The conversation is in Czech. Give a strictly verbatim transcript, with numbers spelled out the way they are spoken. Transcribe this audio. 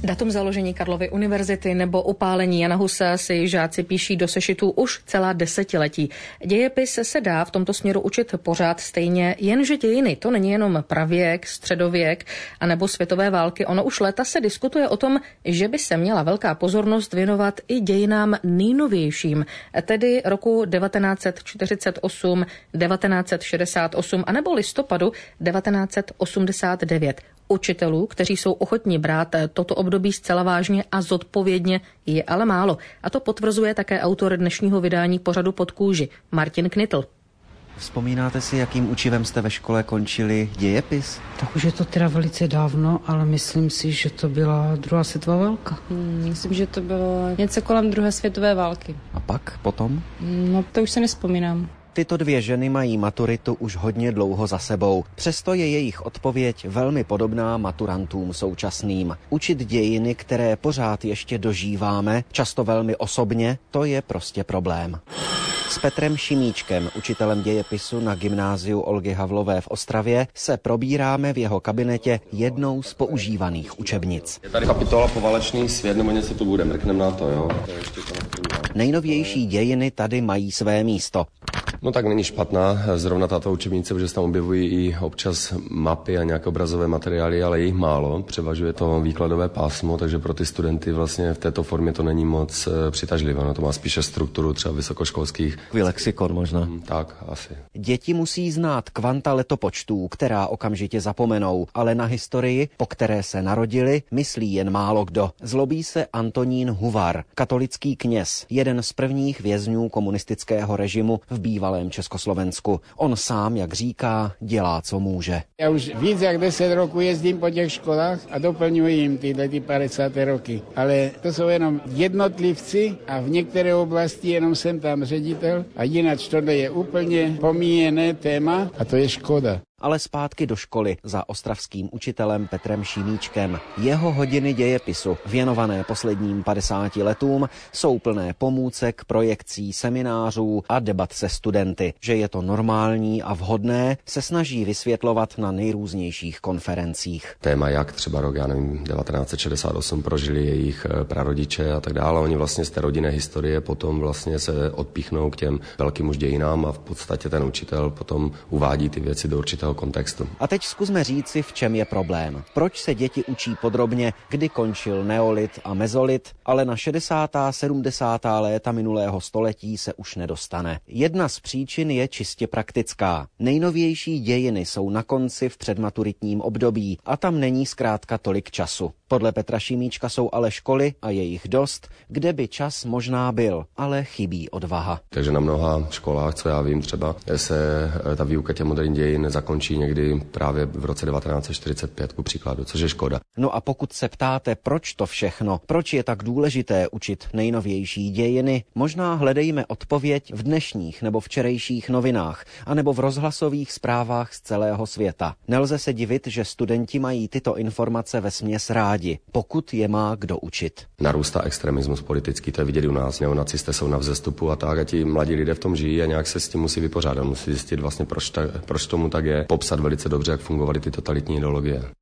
Datum založení Karlovy univerzity nebo upálení Jana Husa si žáci píší do sešitů už celá desetiletí. Dějepis se dá v tomto směru učit pořád stejně, jenže dějiny to není jenom pravěk, středověk a nebo světové války. Ono už léta se diskutuje o tom, že by se měla velká pozornost věnovat i dějinám nejnovějším, tedy roku devatenáct set čtyřicet osm, devatenáct set šedesát osm a nebo listopadu devatenáct set osmdesát devět. Učitelů, kteří jsou ochotní brát toto období zcela vážně a zodpovědně, je ale málo. A to potvrzuje také autor dnešního vydání pořadu Pod kůži, Martin Knitl. Vzpomínáte si, jakým učivem jste ve škole končili dějepis? Tak už je to teda velice dávno, ale myslím si, že to byla druhá světová válka. Hmm, myslím, že to bylo něco kolem druhé světové války. A pak potom? No, to už se nespomínám. Tyto dvě ženy mají maturitu už hodně dlouho za sebou. Přesto je jejich odpověď velmi podobná maturantům současným. Učit dějiny, které pořád ještě dožíváme, často velmi osobně, to je prostě problém. S Petrem Šimíčkem, učitelem dějepisu na gymnáziu Olgy Havlové v Ostravě, se probíráme v jeho kabinetě jednou z používaných učebnic. Je tady kapitola Poválečný svět, nebo něco tu bude, mrknem na to, jo? Nejnovější dějiny tady mají své místo. No tak není špatná, zrovna tato učebnice, protože se tam objevují i občas mapy a nějaké obrazové materiály, ale je jich málo, převažuje to výkladové pásmo, takže pro ty studenty vlastně v této formě to není moc přitažlivé, no to má spíše strukturu třeba vysokoškolských. Lexikon možná. Tak, asi. Děti musí znát kvanta letopočtů, která okamžitě zapomenou, ale na historii, po které se narodili, myslí jen málo kdo. Zlobí se Antonín Huvar, katolický kněz, jeden z prvních vězňů komunistického režimu v bývalém Československu. On sám, jak říká, dělá, co může. Já už víc jak deset roků jezdím po těch školách a doplňuji jim tyhle ty padesáté roky. Ale to jsou jenom jednotlivci a v některé oblasti jenom jsem tam ředitel a jinak tohle je úplně pomíjené téma a to je škoda. Ale zpátky do školy za ostravským učitelem Petrem Šimíčkem. Jeho hodiny dějepisu, věnované posledním padesáti letům, jsou plné pomůcek, projekcí, seminářů a debat se studenty. Že je to normální a vhodné, se snaží vysvětlovat na nejrůznějších konferencích. Téma, jak třeba rok, já nevím, devatenáct set šedesát osm prožili jejich prarodiče a tak dále. Oni vlastně z té rodinné historie potom vlastně se odpíchnou k těm velkým už dějinám a v podstatě ten učitel potom uvádí ty věci do určitého kontextu. A teď zkusme říci, v čem je problém. Proč se děti učí podrobně, kdy končil neolit a mezolit, ale na šedesátá sedmdesátá léta minulého století se už nedostane. Jedna z příčin je čistě praktická. Nejnovější dějiny jsou na konci v předmaturitním období a tam není zkrátka tolik času. Podle Petra Šimíčka jsou ale školy, a je jich dost, kde by čas možná byl, ale chybí odvaha. Takže na mnoha školách, co já vím třeba, se ta výuka těch moderních dějin zakončí někdy právě v roce devatenáct set čtyřicet pět, ku příkladu, což je škoda. No a pokud se ptáte, proč to všechno, proč je tak důležité učit nejnovější dějiny, možná hledejme odpověď v dnešních nebo včerejších novinách, anebo v rozhlasových zprávách z celého světa. Nelze se divit, že studenti mají tyto informace vesměs rádi, pokud je má kdo učit. Narůstá extremismus politický, to je vidět u nás, neonacisté jsou na vzestupu a tak, a ti mladí lidé v tom žijí a nějak se s tím musí vypořádat, musí zjistit vlastně, proč, ta, proč tomu tak je, popsat velice dobře, jak fungovaly ty totalitní ideologie.